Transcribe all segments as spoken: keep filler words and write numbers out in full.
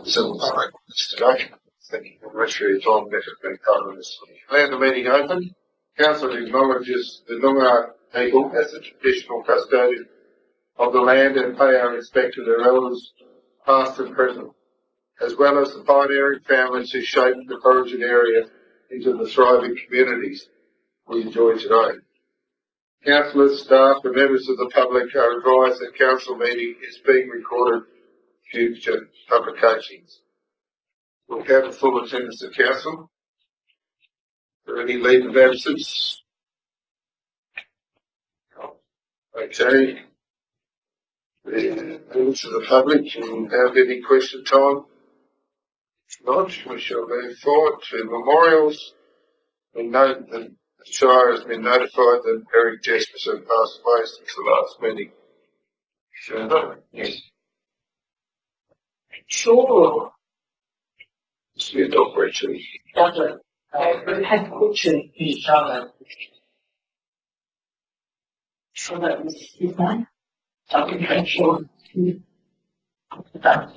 Civil Rights today. Thank you very much for your time and effort being part of this. Declare the meeting open. Council acknowledges the Noongar people as the traditional custodian of the land and pay our respect to their elders, past and present, as well as the pioneering families who shaped the Corrigin area into the thriving communities we enjoy today. Councillors, staff and members of the public are advised that council meeting is being recorded for future publications. We'll have a full attendance of council. Are there any leave of absence? Okay. The members of the public can have any question time. If not, we shall move forward to memorials. We note that the Shire has been notified that Eric Jesperson passed away since the last meeting. Further? Yes. Sure. It's your dog, Richard. Lovely. Uh, we had Richard in Charlotte. So that was his name. So we make sure. That.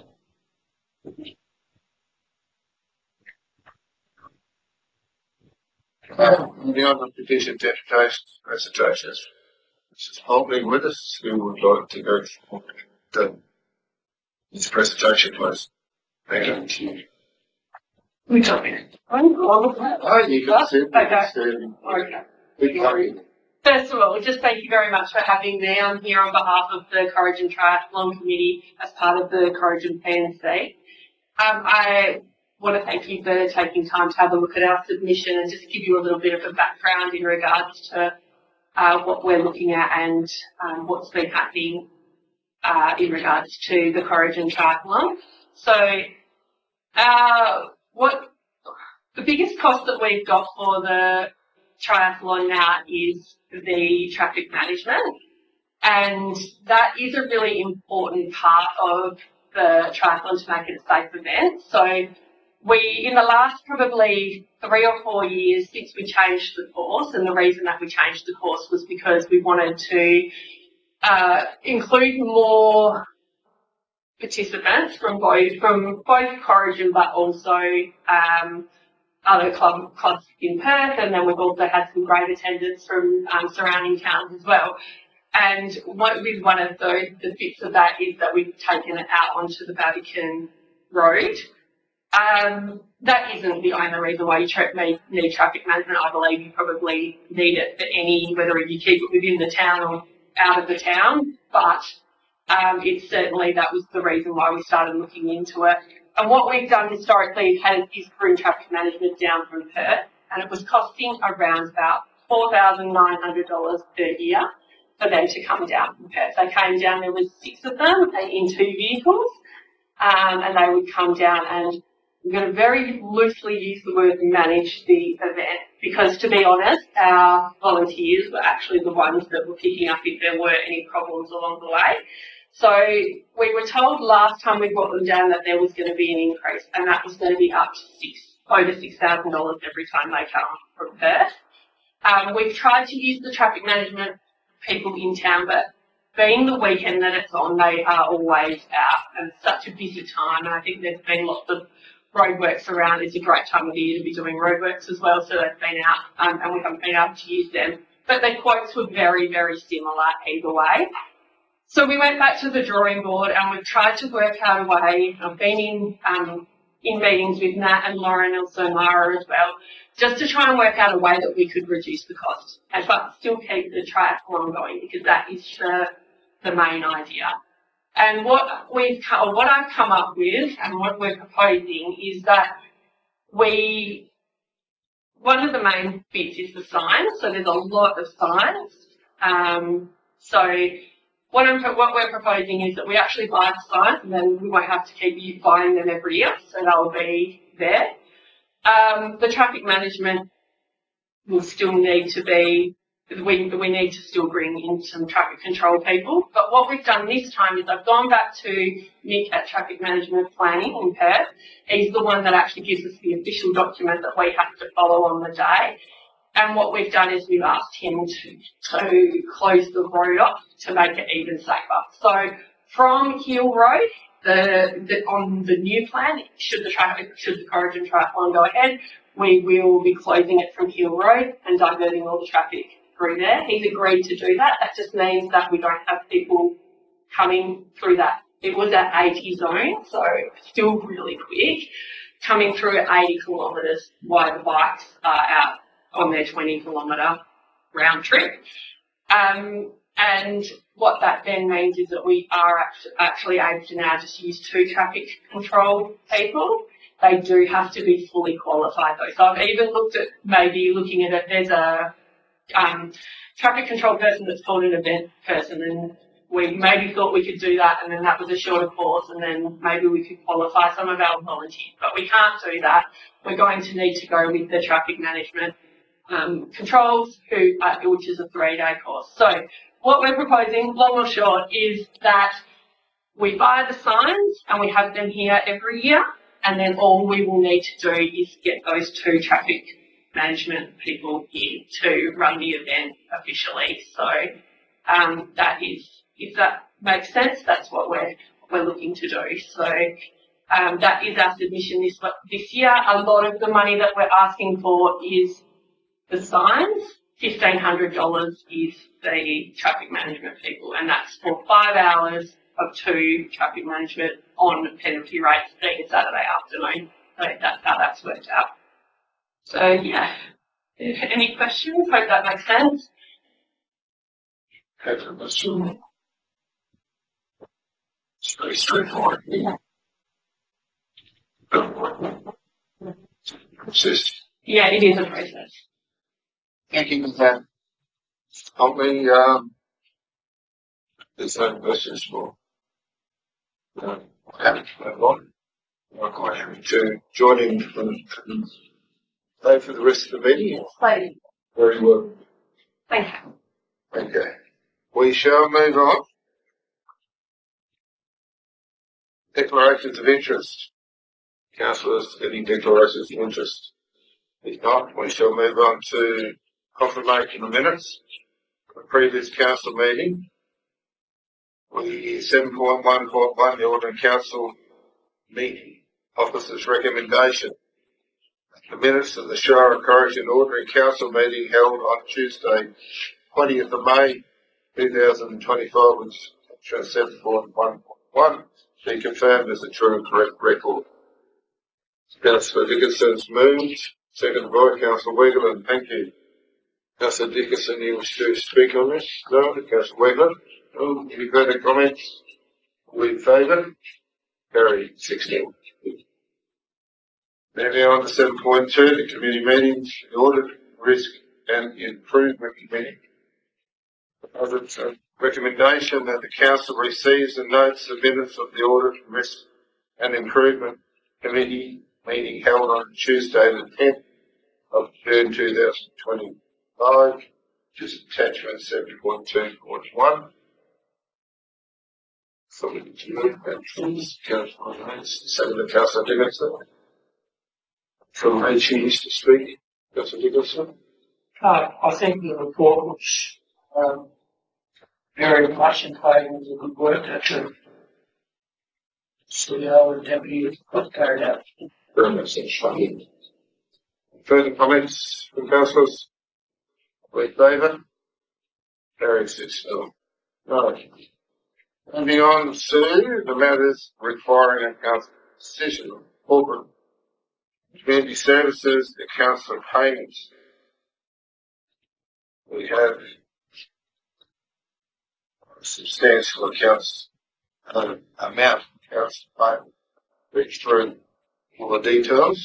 Um, the other petition deputations, presentations. Missus Holby with us, who would like to go for the, this presentation, please. Thank you. We got it. I'm all of that. Oh, you can see it. Okay. Okay. First of all, just thank you very much for having me. I'm here on behalf of the Corrigin Triathlon Committee as part of the Corrigin P N C. Um, I want to thank you for taking time to have a look at our submission and just give you a little bit of a background in regards to uh, what we're looking at and um, what's been happening uh, in regards to the Corrigin Triathlon. So, uh, what the biggest cost that we've got for the triathlon now is the traffic management, and that is a really important part of the triathlon to make it a safe event. So we, in the last probably three or four years since we changed the course, and the reason that we changed the course was because we wanted to uh, include more participants from both from both Corrigin but also um, other club, clubs in Perth, and then we've also had some great attendance from um, surrounding towns as well. And one, with one of those, the bits of that is that we've taken it out onto the Vatican Road. Um, that isn't the only reason why you tra need traffic management. I believe you probably need it for any, whether you keep it within the town or out of the town, but um, it's certainly that was the reason why we started looking into it. And what we've done historically has, is bring traffic management down from Perth, and it was costing around about four thousand nine hundred dollars per year for them to come down from Perth. They came down, there was six of them in two vehicles, um, and they would come down, and we're going to very loosely use the word manage the event, because to be honest, our volunteers were actually the ones that were picking up if there were any problems along the way. So we were told last time we brought them down that there was going to be an increase, and that was going to be up to six, over six thousand dollars every time they come from Perth. Um, we've tried to use the traffic management people in town, but being the weekend that it's on, they are always out, and it's such a busy time, and I think there's been lots of roadworks around. It's a great time of the year to be doing roadworks as well, so they've been out, um, and we haven't been able to use them. But the quotes were very, very similar either way. So we went back to the drawing board and we've tried to work out a way. I've been in um, in meetings with Nat and Lauren and also Mara as well, just to try and work out a way that we could reduce the cost and but still keep the triathlon going, because that is the, the main idea. And what we've or what I've come up with and what we're proposing is that we one of the main bits is the signs. So there's a lot of signs. Um, so What, I'm, what we're proposing is that we actually buy the signs, and then we won't have to keep buying them every year, so they'll be there. Um, the traffic management will still need to be, we, we need to still bring in some traffic control people, but what we've done this time is I've gone back to Nick at Traffic Management Planning in Perth. He's the one that actually gives us the official document that we have to follow on the day. And what we've done is we've asked him to, to close the road off to make it even safer. So from Hill Road, the, the on the new plan, should the traffic, should the Corrigin Triathlon go ahead, we will be closing it from Hill Road and diverting all the traffic through there. He's agreed to do that. That just means that we don't have people coming through that. It was at eighty zone, so still really quick, coming through at eighty kilometres while the bikes are out on their twenty kilometre round trip. Um, and what that then means is that we are actually able to now just use two traffic control people. They do have to be fully qualified though. So I've even looked at maybe looking at it, there's a um, traffic control person that's called an event person, and we maybe thought we could do that, and then that was a shorter course, and then maybe we could qualify some of our volunteers, but we can't do that. We're going to need to go with the traffic management um, controls, who, uh, which is a three-day course. So what we're proposing, long or short, is that we buy the signs and we have them here every year, and then all we will need to do is get those two traffic management people here to run the event officially. So um, that is, if that makes sense, that's what we're we're looking to do. So um, that is our submission this this year. A lot of the money that we're asking for is the signs. Fifteen hundred dollars is the traffic management people, and that's for five hours of two traffic management on penalty rates being a Saturday afternoon. So that's how that's worked out. So yeah, any questions? Hope that makes sense. It's very straightforward. Yeah. Process. Yeah, it is a process. Thank you for that. Help me, um, there's no questions for uh, having on. I'm quite happy to join in and stay for the rest of the meeting. Yes, Very well. Thank you. Okay. We shall move on. Declarations of interest. Councillors, any declarations of interest? If not, we shall move on to confirmation of minutes of the previous council meeting. We seven point one point one, the Ordinary Council meeting officers' recommendation. The minutes of the Shire of Corrigin Ordinary Council meeting held on Tuesday, twentieth of May, two thousand twenty-five, which shows seven point one point one, be confirmed as a true and correct record. Councillor Dickinson's moved, seconded by Councillor Wegland. Thank you. Councillor Dickinson, you wish to speak on this? No? Councillor Wegland? No? Any further comments? All in favour? Carried. sixteen. Now on to seven point two, the committee meetings, the Audit, Risk and Improvement Committee. As it's a recommendation that the Council receives and notes the minutes of the Audit, Risk and Improvement Committee meeting held on Tuesday the tenth of June two thousand twenty-five, which is attachment seven point two point one. Somebody to move that, please. Councillor Hayes, second to Councillor Dickinson. From Hayes, who used to speak. Councillor Dickinson. Uh, I think the report was um, very much in favour of the good work that the C E O and Deputy put carried out. Very much so. Further comments from councillors? All in favour? Carried six nil. Right. Moving on to the matters requiring a council decision. Corporate community services, the council payments. We have a substantial accounts uh, amount of accounts payment. Read through all the details.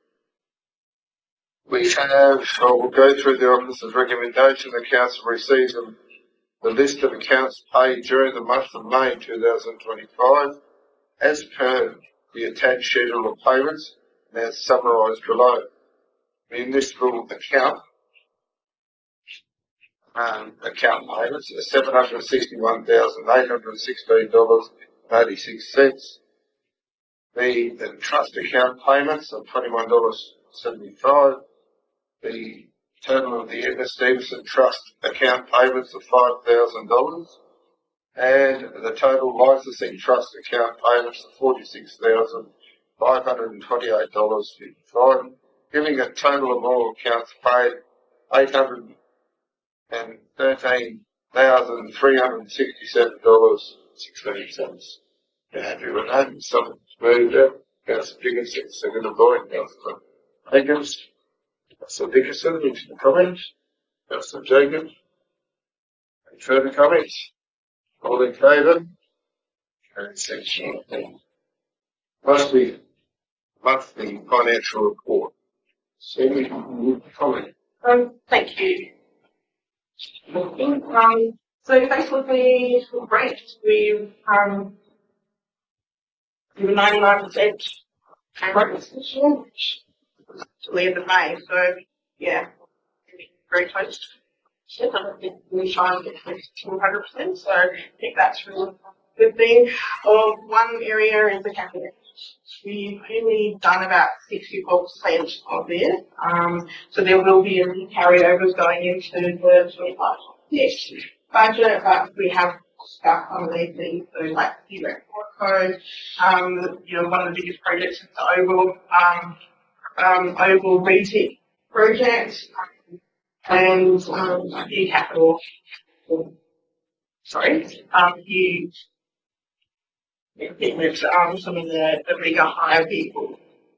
We have, I will go through the officer's recommendation. The council receives them, the list of accounts paid during the month of May two thousand twenty-five as per the attached schedule of payments and as summarised below. Municipal account um, account payments are seven hundred sixty-one thousand eight hundred sixteen dollars and eighty-six cents. The, the trust account payments are twenty-one dollars seventy-five. The total of the Edna Stevenson Trust account payments of five thousand dollars. and the total licensing trust account payments of forty-six thousand five hundred twenty-eight dollars fifty-five, giving a total of all accounts paid eight hundred thirteen thousand three hundred sixty-seven dollars sixteen cents. You're happy with that? Someone's moved it. Councillor Dickinson, second of void. Councillor Higgins, Councillor Dickinson, any comments? Councillor Jacobs, any further comments? All in favour? Carried section. Must be monthly financial report. Any comment? Um, thank you. Um, so basically, great. We've um, we were ninety-nine percent progress this year, to the end of May. So yeah, very close. I don't think we try and get close to one hundred percent. So I think that's really a good thing. Um, one area is the cabinet. We've only done about sixty-four percent of it. Um, so there will be a few carryovers going into the twenty-five yes, budget, but we have stuff underneath these, so like the report code. Um, you know, one of the biggest projects is the Oval, um, um, Oval Retic project, and um, a few capital, sorry, um, a few with um, some of the, the bigger hire people.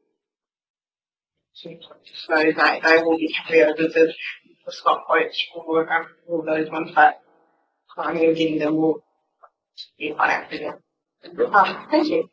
So they, they will be carryovers of the stock quotes for um, all those ones that I'm getting them all in financial. Um, thank you.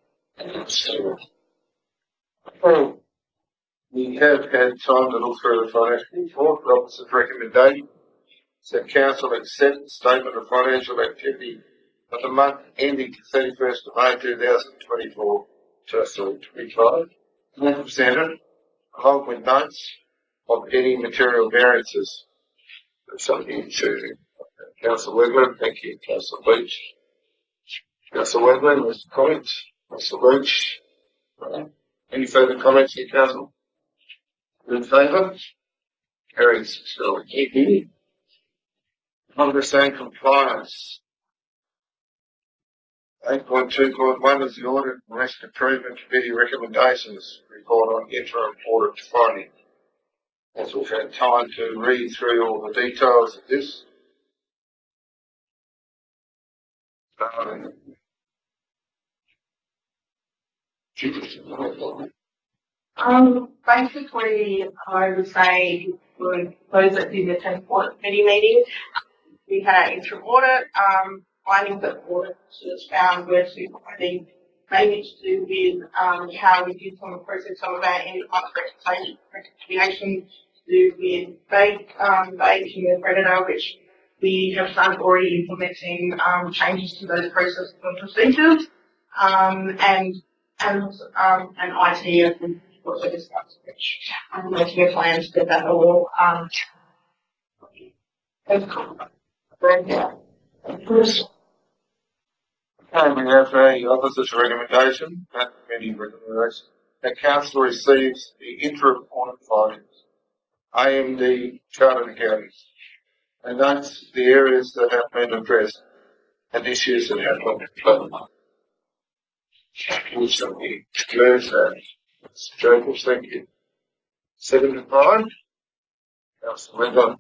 Well, we have had time to look through the financial report. Robertson's recommendation is that council accept the statement of financial activity of the month ending thirty-first of May two thousand twenty-four, just twenty-five, presented, along with notes of any material variances. Something to Councillor Wedgwood. Thank you, Councillor Leach. Councillor Wedgwood, was comments? Councillor Leach. Any further comments here, Council? In favour? Carries. So, Congress and compliance. eight point two point one is the Audit and Risk Improvement Committee recommendations report on interim audit finding. As we've had time to read through all the details of this. Um, Um, basically, I would say for those that did attend audit committee meeting, we had our interim audit, um, findings that the audit was found were to, I think, mainly to do with um, how we did some process some of our end of month reconciliation to do with vague, um, vague human predator, which we have started already implementing um, changes to those processes and procedures, um, and and um, and I T as we also discussed, which I'm making a plan to get that all um, And we have a officer's recommendation, that committee recommendation, that council receives the interim audit findings, A M D chartered accountants, and that's the areas that have been addressed and issues that have been addressed. Recently, there's that. Jacobs, thank you. Seven to five. Councillor Linda.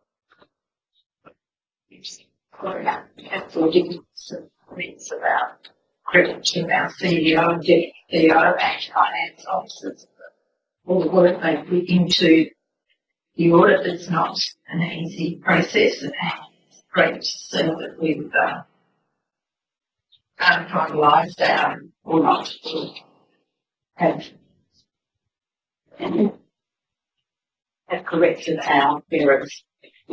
Council Dickinson comments about crediting our C E O and Deputy C E O and finance officers. All the work they put into the audit is not an easy process, and it's great to see that we've uh, um, finalised our, or not, have, have corrected our errors.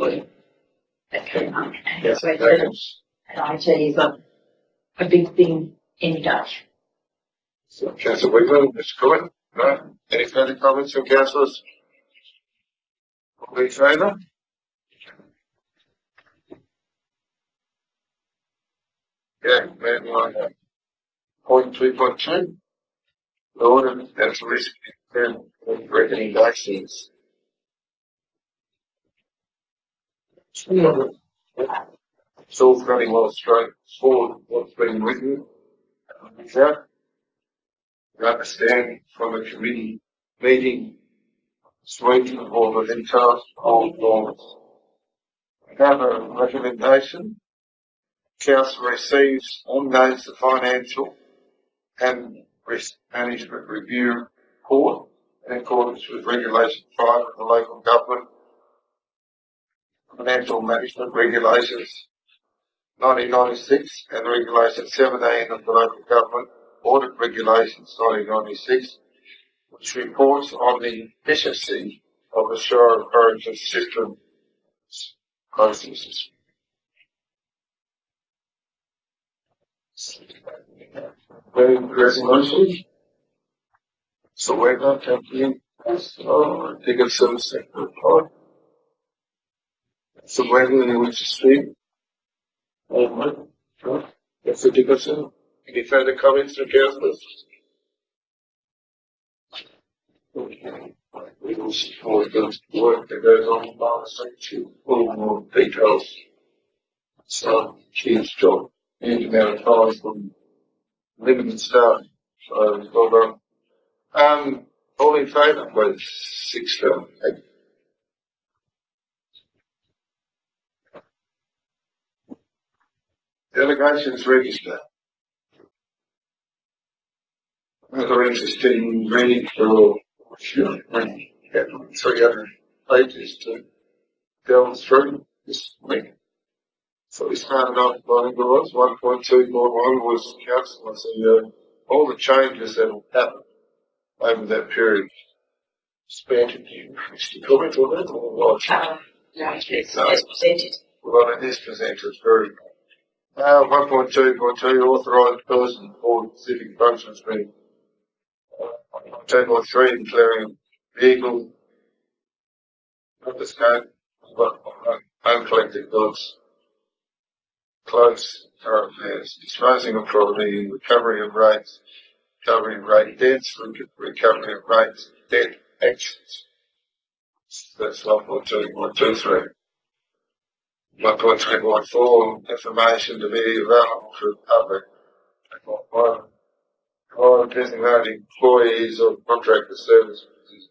Yes, So and I T is a, a big thing in Dutch. So, Councillor Wiggman, Mister Cohen, no? Any further comments from councillors? All in favour? Yeah, moving on. Point two point two. The audit and risk recommendations. It's all very well straightforward what's been written. Without you understand from a committee meeting, speaking of all the details of laws. Another recommendation, Council receives and notes the financial and risk management review report in accordance with Regulation five of the Local Government Financial Management Regulations nineteen ninety-six and Regulation seventeen of the Local Government Audit Regulations nineteen ninety-six, which reports on the efficiency of the Shire of Origin system processes. Very resolution. So we're not taking uh, Dickinson sector part. So when we speak, um, that's the Dickinson. Any further comments from councillors? We will support the work that goes on by the secretary, all more details. So, huge job, huge amount of time from limited staff. So, well done. Um, all in favour, please, six to eight. Delegations register. Another interesting reading for sure. three hundred pages to delve through this week. So we started off by the was one point two point one was council and C E O. All the changes that have happened over that period. Spare to you, to comment on that or what? Um, no, it's, it's presented. Well, it is presented very Uh, one point two point two, authorised person for civic functions being uh, two point three, declaring vehicle, confiscate, but uncollected goods, close current affairs, disposing of property, recovery of rates, recovery of rate debts, recovery of rates, debt actions. That's one point two point two three. one point three point four, information to be available for the public. Or designated employees or contractor service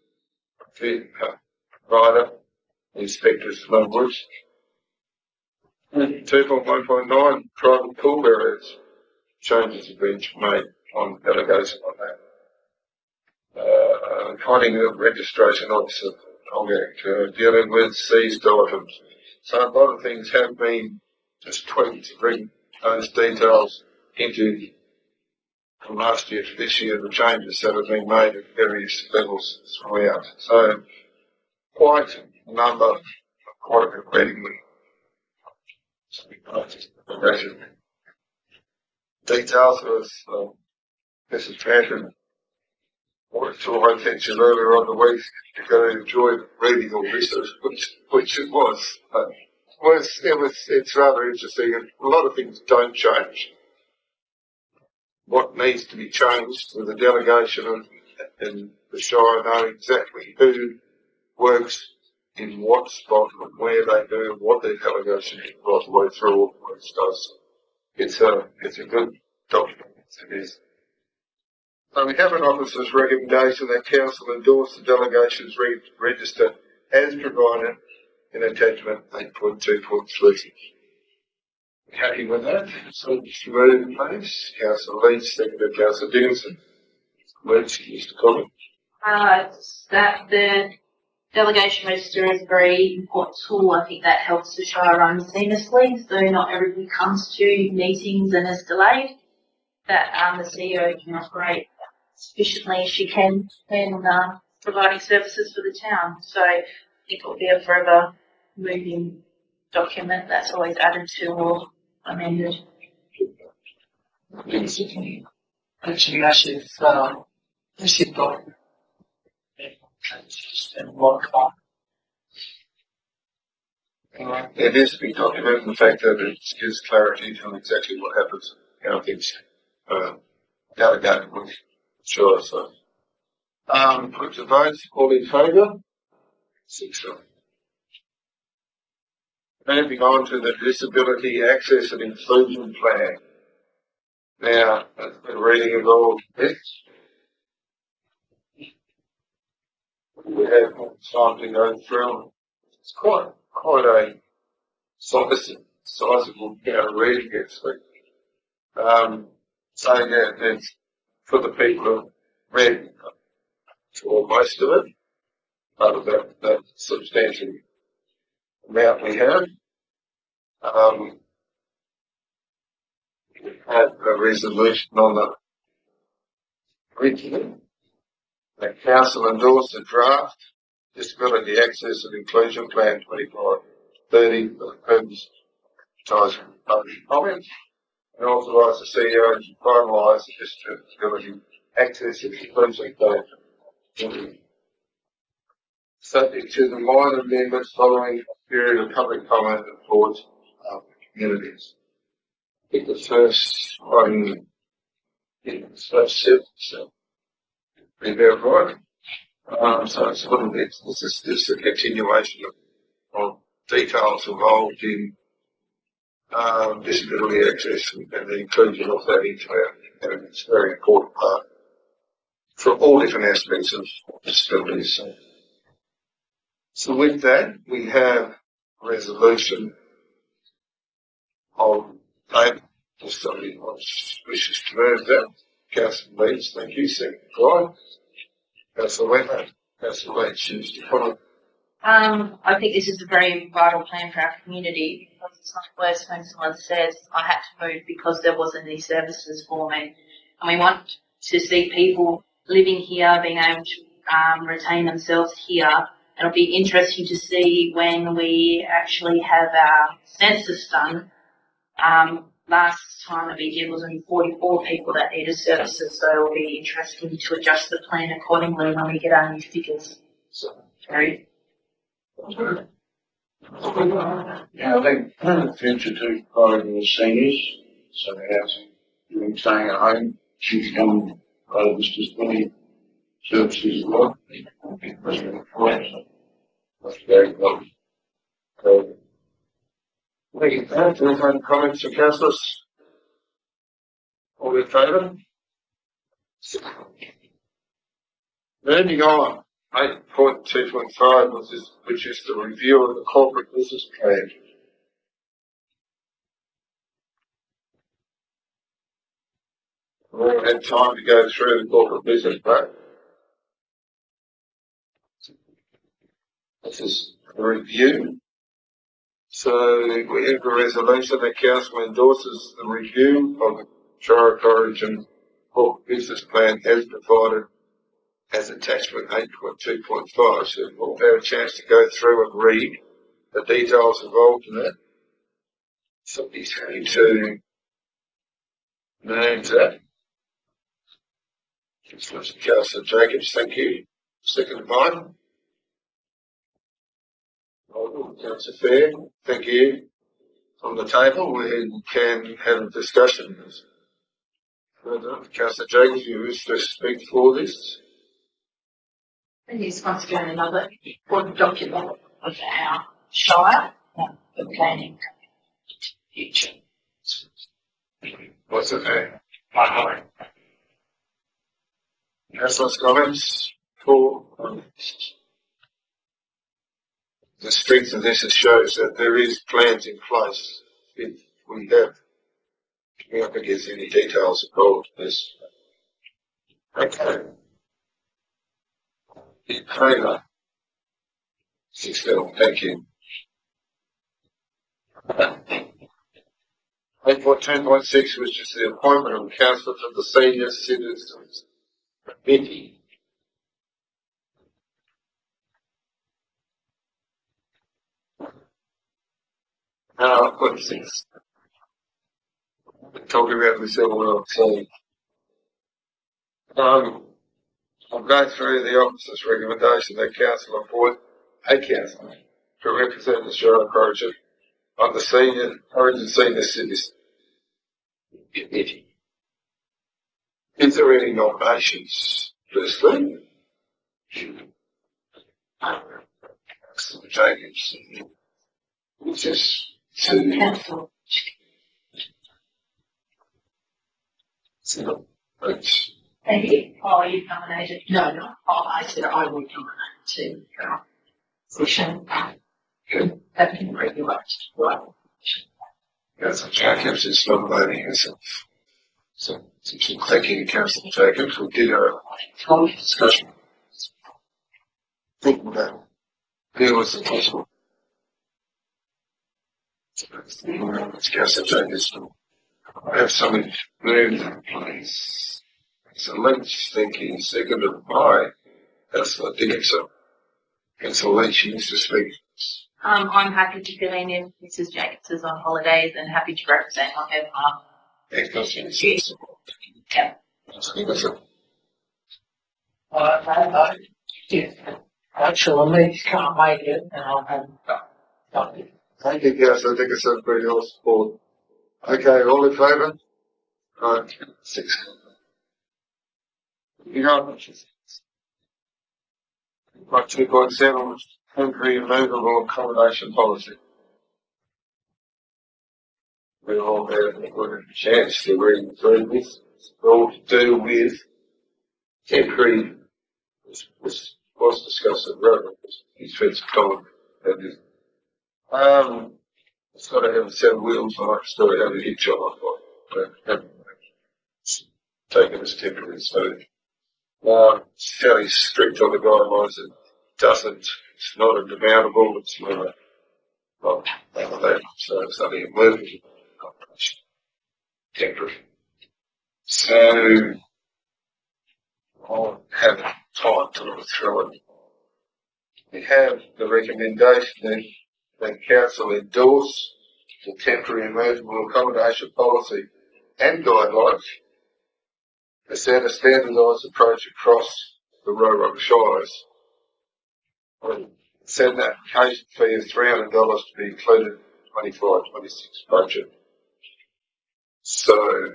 provider, inspectors language. two point one point nine, private pool areas. Changes have been made on delegation on that. Uh, appointing a registration officer, uh, dealing with seized items. So a lot of things have been just tweaked to bring those details into from last year to this year, the changes that have been made at various levels throughout. So, quite a number, quite a bit of reading. Details of um, Missus Panton brought to my attention earlier on the week to go and enjoy reading all this, which, which it was. Uh, was it was it's rather interesting, and a lot of things don't change. What needs to be changed with the delegation and, and the Shire know exactly who works in what spot and where they do and what their delegation is right the way through all the work does. It's a it's a good document. It is. So we have an officer's recommendation that council endorse the delegation's re- register as provided in attachment eight point two point three. Happy with that? So just move, please. Councillor Leach, seconded Councillor Dickinson. Words, Mister Comment. Uh, that the delegation register is a very important tool. I think that helps the Shire run seamlessly, so not everybody comes to meetings and is delayed. That um, the C E O can operate as efficiently as she can when uh, providing services for the town. So I think it will be a forever moving document that's always added to or amended. Actually, I should, uh, I should go. And modify. It is to be documented the fact that it gives clarity on exactly what happens, how things uh, delegated with. Sure, so. Um, put to vote, all in favour? Six. Moving on to the Disability Access and Inclusion Plan. Now, I've been reading of all this. We have time to go through. It's quite, quite a sizable, sizable amount of reading actually. Um, saying that it's for the people who read or most of it, out of that, that substantial amount we have. Um, we had a resolution on the originally. The council endorsed the draft Disability Access and Inclusion Plan twenty-five thirty for the purpose of advertising public comments and authorised the C E O to finalise the Disability Access and Inclusion Plan, subject to the minor amendments following a period of public comment and thoughts of communities. I think the first one is first sentence, be verified. Um, so it's a little bit, this is just a continuation of, of details involved in um, disability access and, and the inclusion of that into our, and it's a very important part for all different aspects of disabilities. So, so with that, we have a resolution of payment. If somebody wants, wishes to move that, Councillor Leeds, thank you. Second, Clyde. Councillor Wentworth. Councillor Leeds, choose to comment. Um, I think this is a very vital plan for our community because it's not worse when someone says, I had to move because there wasn't any services for me. And we want to see people living here being able to um, retain themselves here. It'll be interesting to see when we actually have our census done. Um, last time that we did was only forty-four people that needed services, so it'll be interesting to adjust the plan accordingly when we get our new figures. So, very Yeah, I think the future too, probably with seniors, so housing, doing staying at home, should become part of this disability services as well. That's very important. So, thank you. Any further comments from councillors? All in favour? Moving on, eight point two point five, which is, which is the review of the corporate business plan. We haven't had time to go through the corporate business plan. This is a review. So we have a resolution that council endorses the review of the Shire Origin corporate business plan as provided as attachment eight point two point five. So we'll have a chance to go through and read the details involved in that. Somebody's going to name that. Councillor Jacobs, thank you. Second mine. Councillor Fair, thank you. On the table, we can have a discussion. Further, Councillor Jacobs, you wish to speak for this? And this once again another important document of our Shire, the planning future. What's the name? My comment. Councillor's comments for um, the strength of this, it shows that there is plans in place. If we have, we have to get any details involved in this. Okay. In favour? Six nil, thank you. eight point two point six, which is the appointment of councillor to the Senior Citizens Committee. Now, what's this? We're talking about this all well, so um, I'm going through the officer's recommendation that council appoint a councillor to represent the Shire Origin on the Senior Origin Senior Citizen Committee. Is there any nominations? Firstly, Jacobs. It's just to, Council. so, it's, Thank you. Oh, you nominated? No, no. Oh, I said I would nominate to uh, position. good. That can bring you up to well. Councillor Jacobs is nominating herself. So, thank you, Councillor Jacobs. We did a discussion. Think about who was the possible. It's Councillor Jacobs. I have something moved in place. So Lynch thinking seconded by Councillor Dickinson. Councillor Lynch used to speak. Um, I'm happy to fill in if Missus Jacobs is on holidays and happy to represent on her behalf. Thank Councillor Yes. Yeah. Dickinson. I, I, if actually Leeds can't make it, and I'll have done. Thank you, Councillor Dickinson, for your support. Okay, all in favour? Right, six. You know, right, two point seven, temporary movable accommodation policy. We've all had a good chance to read through this. It's all to do with temporary, was, was, was discussed at Rover, his fence common. Um, it's got to have a set of wheels on it, it's got to have a hitch on it, but uh, taken as temporary, so uh, it's fairly strict on the guidelines. It doesn't, it's not a demountable, it's not a, not none of that, so it's only a movable accommodation. Temporary. So I'll have time to look through it. We have the recommendation that the council endorse the temporary and movable accommodation policy and guidelines to set a standardised approach across the Rotorua Shires. Set an application fee of three hundred dollars to be included in the twenty-five twenty-six budget. So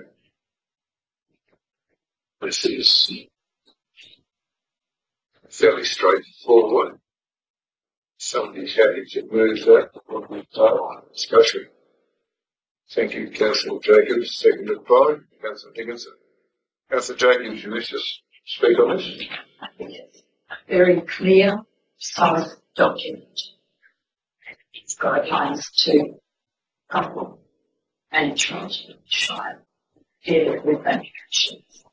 this is fairly straightforward. Somebody's happy to move that on the uh, discussion. Thank you, Councillor Jacobs. Seconded by Councillor Dickinson. Councillor Jacobs, you wish to speak on this? Yes. Very clear, solid document. It's guidelines to couple management try deal with applications.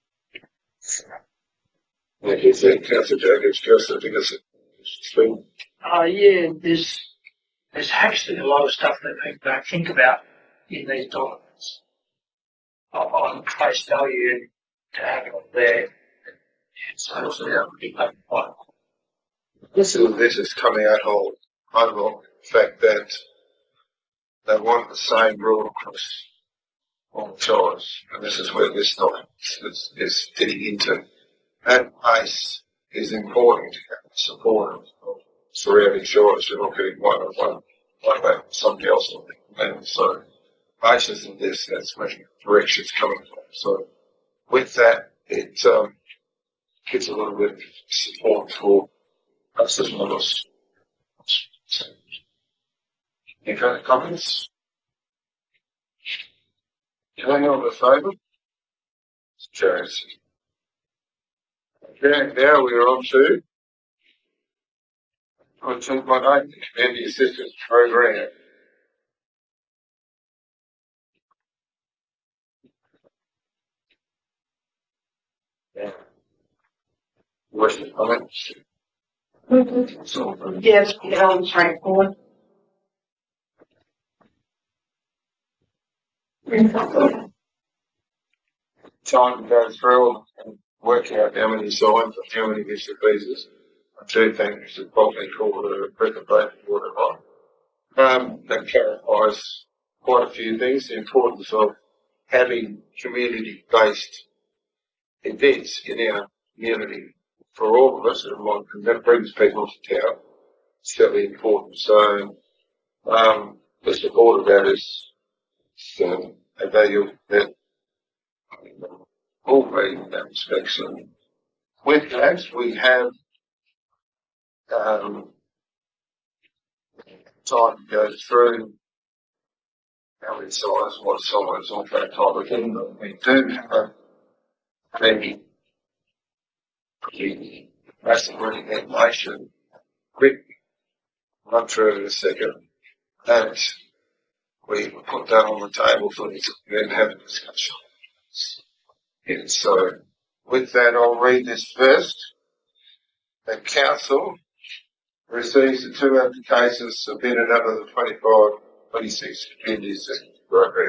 Thank you, Councillor Jacobs. Councillor Dickinson. Speak. Uh, yeah, there's, there's actually a lot of stuff that people don't think about in these documents. On face value to have it there. It's also a big one. This is, this is coming out of, out of the fact that they want the same rule across all shores, and this is where this document is, is fitting into. That base is important to have the support of surrounding shores. You're not getting one on one like that, somebody else on the land. So, basis of this, that's where the direction's coming from. So, with that, it um, gives a little bit of support for us as well as. So, any further comments? Anything on the favour? Carries. Okay, now we are on to on two point eight, the Community Assistance Program. Yeah. Questions, comments? Mm-hmm. Yes, um, straightforward. Time to go through and work out how many signs and how many Mister Pieces. Two things that probably call it a presentation for it on. Um, that clarifies quite a few things. The importance of having community-based events in our community for all of us, and that brings people to town. It's fairly important. So, um, the support of that is um, a value that all value in that respect. So, with that, we have um, time to go through how many size, what size, all that type of thing. But we do have a pretty massive information. Quick run through in a second. And we put that on the table for you to then have a discussion. And so, with that, I'll read this first. The council receives the two applications submitted under the twenty-five twenty-six Community Assistance Program.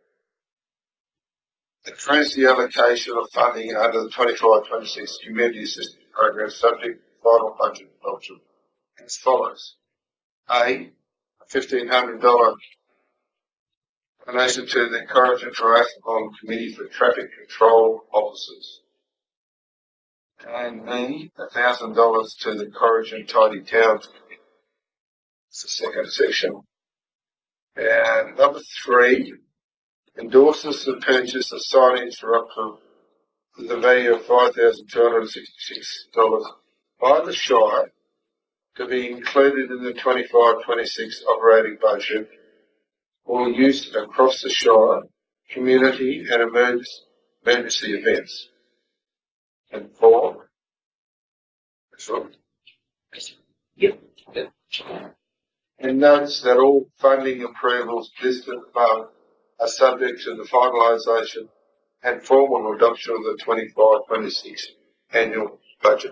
Address the allocation of funding under the twenty-five twenty-six Community Assistance Program subject to final budget adoption as follows. A, fifteen hundred dollars donation to the Courage and Triathlon Committee for Traffic Control Officers. And B, one thousand dollars to the Courage and Tidy Towns Committee. It's the second section. And number three, endorses the purchase of signage for up to the value of five thousand two hundred sixty-six dollars by the Shire to be included in the twenty-five twenty-six operating budget or use across the Shire, community and emergency, emergency events. And four, that's right. Yep. And notes that all funding approvals listed above are subject to the finalisation and formal adoption of the twenty-five twenty-six annual budget.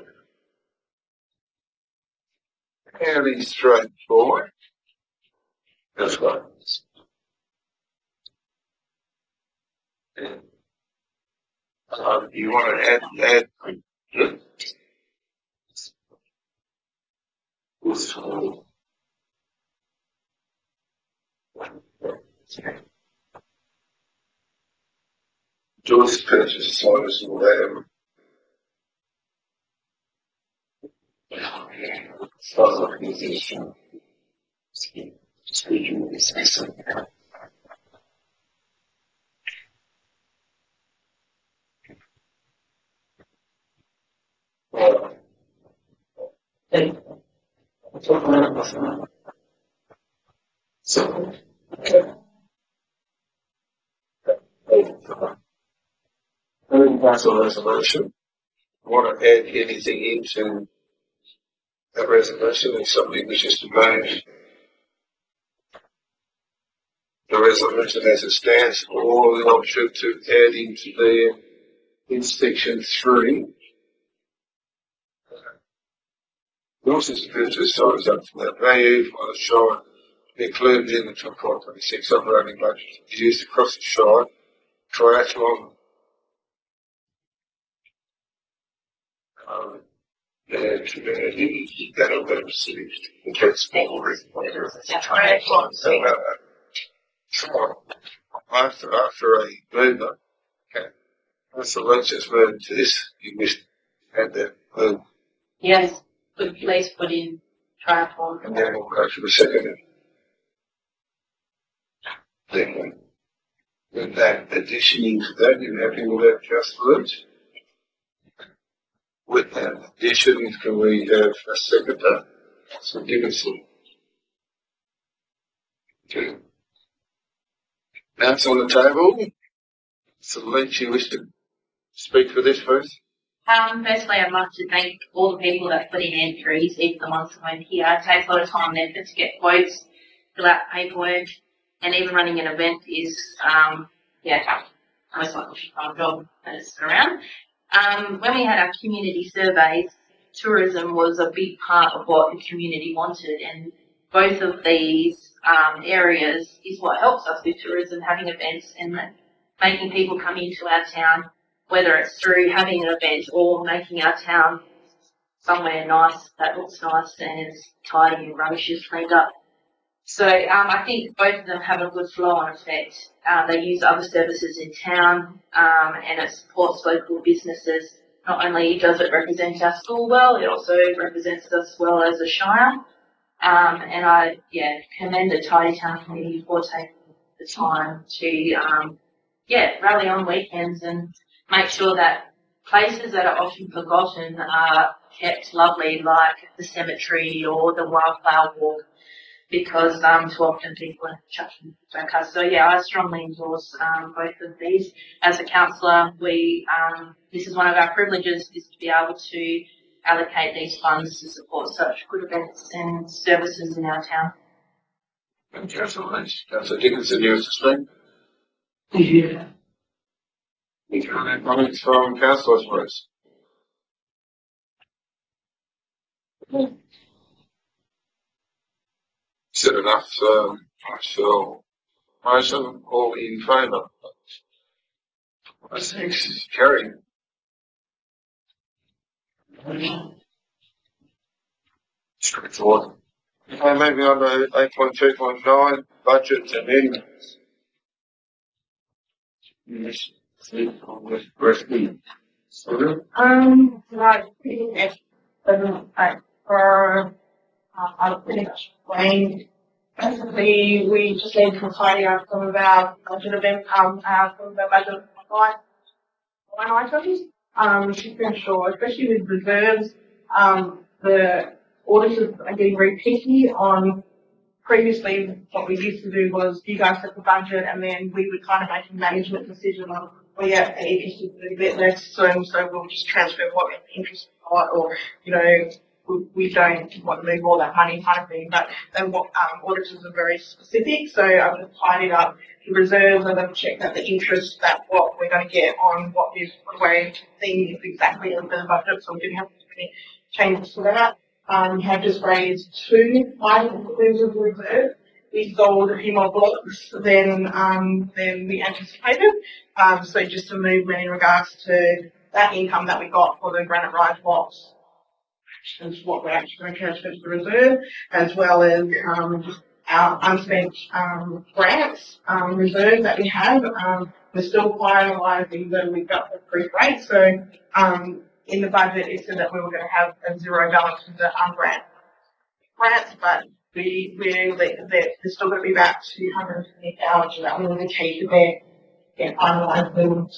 Fairly straightforward. That's right. Um, you want to add that? Good. Joyce purchase size and whatever. Speaking with this. So, okay. Moving back to the resolution, I want to add anything into that resolution if somebody wishes to move the resolution as it stands, or the option to add into there in section three. Wilson's purchase size up to that value for the Shire to be included in the twenty-five twenty-six operating budget used across the Shire, triathlon, um, and community, that will be received in case small whatever. Triathlon. So, uh, sure. After, after a movement, okay. So let's just move to this. You wish to add that move. Yes, could please put in triathlon. And then we'll go to the second. Then, with that addition into that, you're happy with that just words? With that addition, can we have a seconder? So Dickinson. Okay. Now it's on the table. So Lynch, you wish to speak for this first? Um, firstly, I'd like to thank all the people that put in entries, even the ones that weren't here. It takes a lot of time and effort to get quotes, fill out paperwork, and even running an event is, um, yeah, most likely a full-time job that's around. Um, when we had our community surveys, tourism was a big part of what the community wanted, and both of these um, areas is what helps us with tourism, having events and making people come into our town, whether it's through having an event or making our town somewhere nice that looks nice and is tidy and rubbish is cleaned up. So um, I think both of them have a good flow-on effect. Uh, they use other services in town um, and it supports local businesses. Not only does it represent our school well, it also represents us well as a Shire. Um, and I yeah, commend the Tidy Town Committee for taking the time to um, yeah, rally on weekends and make sure that places that are often forgotten are kept lovely, like the cemetery or the wildflower walk. because um, too often people are chucking cars. So yeah, I strongly endorse um, both of these. As a councillor, we um, this is one of our privileges, is to be able to allocate these funds to support such good events and services in our town. And Councillor Lynch, Councillor Dickinson, you to speak. Yeah. Any comments from councillors, please? Is it enough? Um, I shall motion all in favour. I think it's carried. Straightforward. Okay, moving on to eight point two point nine, budget amendments. Yes. Rescue. Um, right, if, um, I, for, uh, I'll finish explain. Basically, we just need to tidy up some of our budget event, um, uh, some of our budget line, line items. Um, to ensure, especially with reserves, um, the auditors are getting very picky on. Previously, what we used to do was you guys set the budget and then we would kind of make a management decision on, well, yeah, they're interested in a bit less, so, so we'll just transfer what we're interested in, or, you know, we, we don't want to move all that money kind of thing. But then what, um, auditors are very specific, so I've just tidied up the reserves and then checked that the interest that what we're going to get on what we've put away thing is exactly in the budget, so we didn't have any changes to that. Um, have just raised two items of reserve. We sold a few more blocks than um, than we anticipated. Um, so just a movement in regards to that income that we got for the Granite Rise blocks is what we're actually going to transfer to the reserve, as well as um, our unspent um, grants um, reserve that we have. Um, we're still finalising them. We've got the proof rate, so. Um, in the budget, it said that we were going to have a zero balance with the ungrant grants, but we we there's still going to be about two hundred fifty thousand that we need to keep there and finalise them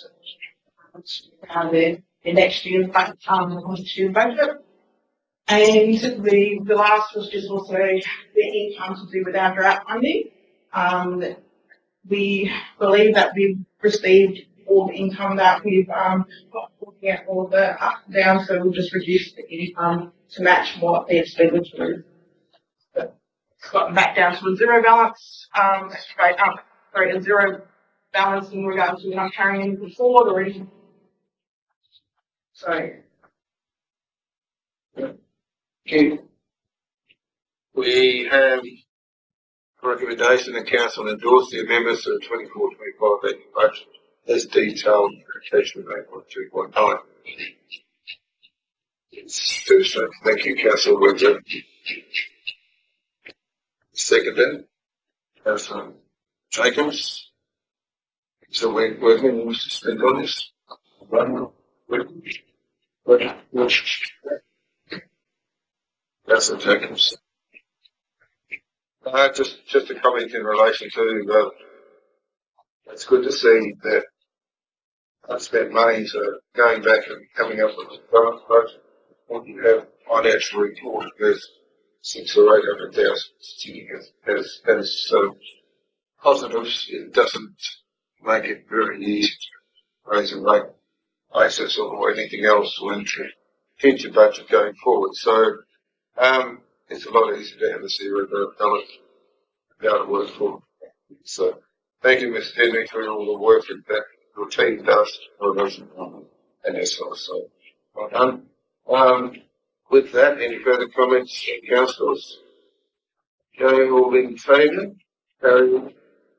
um, the, the next year's budget, um, the next year's budget. And the the last was just also the income to do with our drought funding. Um, we believe that we've received all the income that we've um, got, looking at all the up and down, so we'll just reduce the income to match what the expenditure is. But it's gotten back down to a zero balance, um, straight up, sorry, a zero balance in regards to not carrying anything forward or anything. So, Okay. We have a recommendation that council endorse the amendments to the twenty-four twenty-five annual budget as detailed in application of eight point two point nine. It's Thursday. Thank you, Councillor Winter. Seconded. Councillor Jacobs. So we're working to spend on this. Councillor Jacobs. Uh, just, just a comment in relation to, uh, it's good to see that unspent monies are going back and coming up with the balance budget. When you have financial report, there's six or eight hundred thousand sitting as, as, as um, positives. It doesn't make it very easy to raise a rate basis or anything else to enter future budget going forward. So um, it's a lot easier to have a zero balance without a work for. So thank you, Mister Henry, for all the work that your team does for us and yourself. So well done. Um, with that, any further comments from councillors? Going all in favour? Carry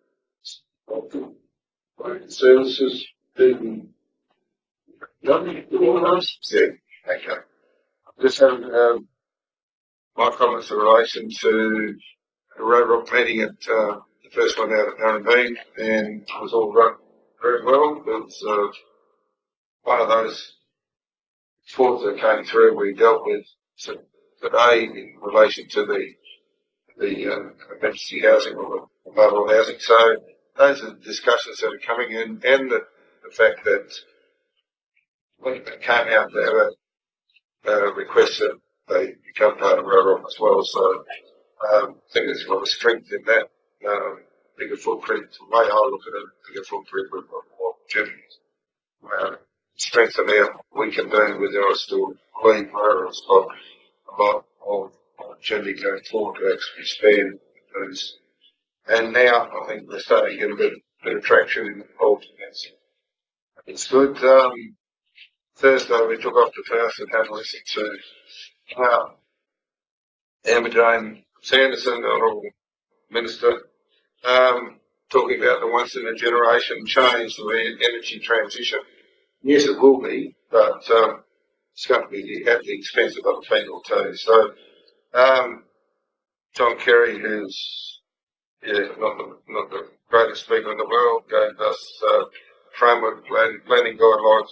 services being done? Yeah, okay. Just have um, my comments in relation to the Road Rock meeting at uh, the first one out at Narrabeen, and it was all run very well. It was uh, one of those faults that came through we dealt with today in relation to the the uh, emergency housing or the mobile housing. So those are discussions that are coming in, and the, the fact that when it came out there, a uh, request that they become part of Road Rock as well. So Um, I think there's a lot of strength in that. Um, bigger footprint, the way I look at it, bigger footprint, we've got more opportunities. Uh, strength of our we can do with our still clean player. It's got a lot of opportunity going forward to actually expand those. And now I think we're starting to get a bit, bit of traction in the politics. It's good. Um, Thursday we took off to Perth and had a listen to uh, Amber Jane Sanderson, the Honourable Minister, um, talking about the once in a generation change, the energy transition. Yes, it will be, but um, it's going to be at the expense of other people too. So, um, John Kerry, who's yeah, not the, not the greatest speaker in the world, gave us uh, framework plan, planning guidelines.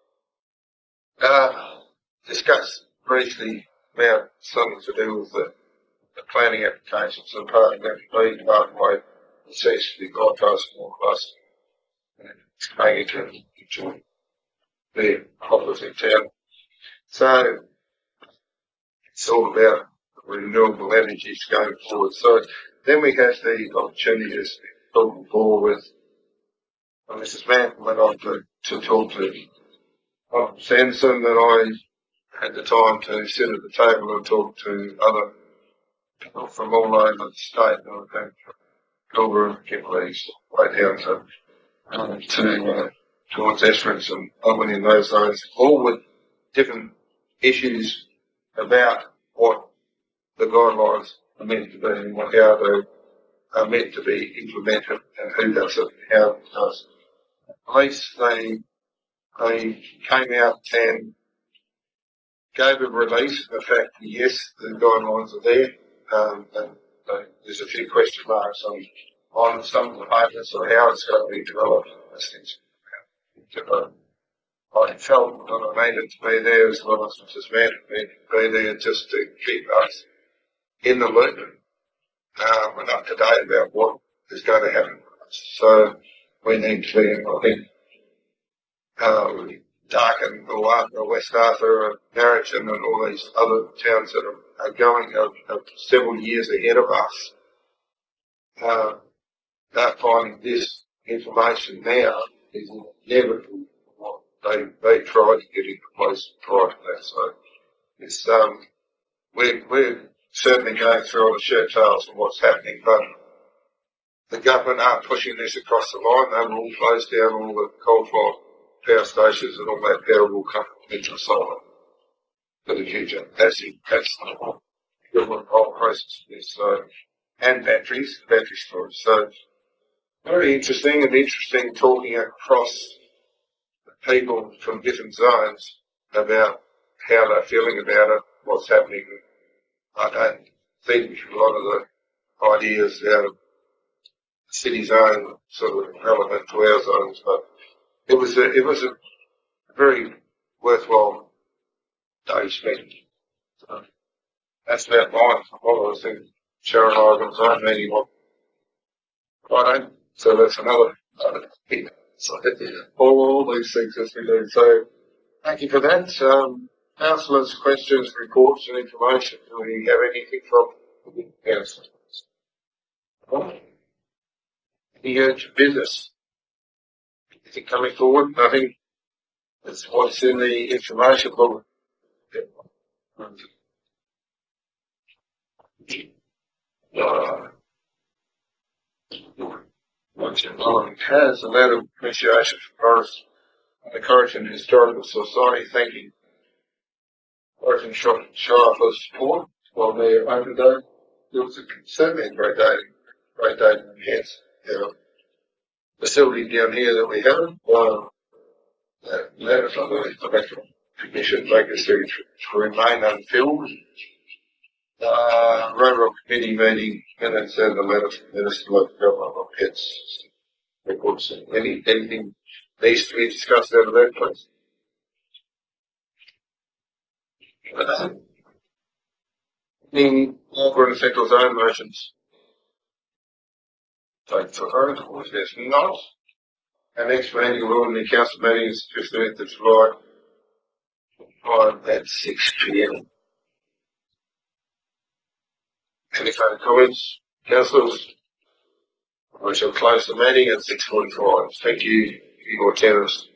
Uh, discussed briefly about something to do with the, the planning applications and part of that lead pathway that seems to be bypassing all of us and paying attention to the problems in town. So it's all about renewable energies going forward. So then we have the opportunity to talk more with well, Missus Mann went on to, to talk to Bob Sanderson, and I had the time to sit at the table and talk to other people from all over the state. And I think Pilbara and Kimberley's way down to, um, to uh, towards Esperance and Albany in those zones, all with different issues about what the guidelines are meant to be and what, how they are meant to be implemented and who does it and how it does. At least they, they came out and gave a release. In fact, yes, the guidelines are there. Um, and uh, there's a few question marks on, on some of the papers or how it's going to be developed and those things. I felt that I needed to be there as well as Missus Mann needed to be there just to keep us in the loop um, and up to date about what is going to happen. So we need to be, I think, um, Darkin, or West Arthur, Narrabeen, and all these other towns that are, are going are, are several years ahead of us. Uh, they're finding this information now is inevitable what they they tried to get into place prior to that. So it's um we're we're certainly going through all the shirt tails of what's happening, but the government aren't pushing this across the line. They will close down all the coal-fired power stations and all that power will come into solar for the future. That's it. That's the government whole process. So, and batteries, battery storage. So, very interesting and interesting talking across people from different zones about how they're feeling about it, what's happening. I don't think a lot of the ideas out of the city zone sort of relevant to our zones, but it was a, it was a very worthwhile day spent. So that's about mine. What I was thinking. Sharon and I got zone meeting on Friday, so that's another uh, thing. So all, all these things as we do. So thank you for that. Um, councillors, questions, reports and information. Do we have anything from the council? Any urgent business? Anything coming forward? Nothing. That's what's in the information book. Uh, once your following has a letter of appreciation for Forest and the Corrigan Historical Society, thanking Corrigan Shire for support while their open day. It was a, certainly a great day, great day to enhance our facility down here that we have. Um, that letter from the Electoral Commission making us to, to remain unfilled. Uh, Road Committee meeting minutes and the letter from the Minister of Government of Pets. Reports. Any, anything needs to be discussed out of that, please? Uh, any local and central zone motions? Take for heard, or if there's not, our next meeting will in the council meeting is fifteenth of July, time at six p m. Any further comments, councillors? I shall close the meeting at six forty-five. Thank you for your attendance.